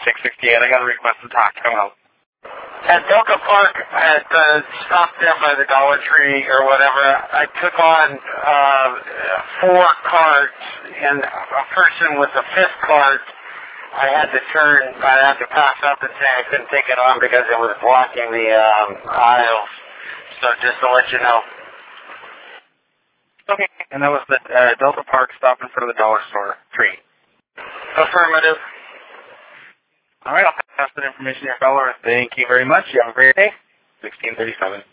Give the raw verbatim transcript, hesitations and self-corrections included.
six sixty-eight. I got a request to talk. Come out. At Delta Park, at the stop there by the Dollar Tree or whatever, I took on uh, four carts, and a person with the fifth cart, I had to turn, I had to pass up and say I couldn't take it on because it was blocking the um, aisles. So just to let you know. Okay, and that was the uh, Delta Park stop in front of the dollar store tree. Affirmative. All right, I'll pass that information to your fellow. Thank you very much. You have a great day. sixteen thirty-seven.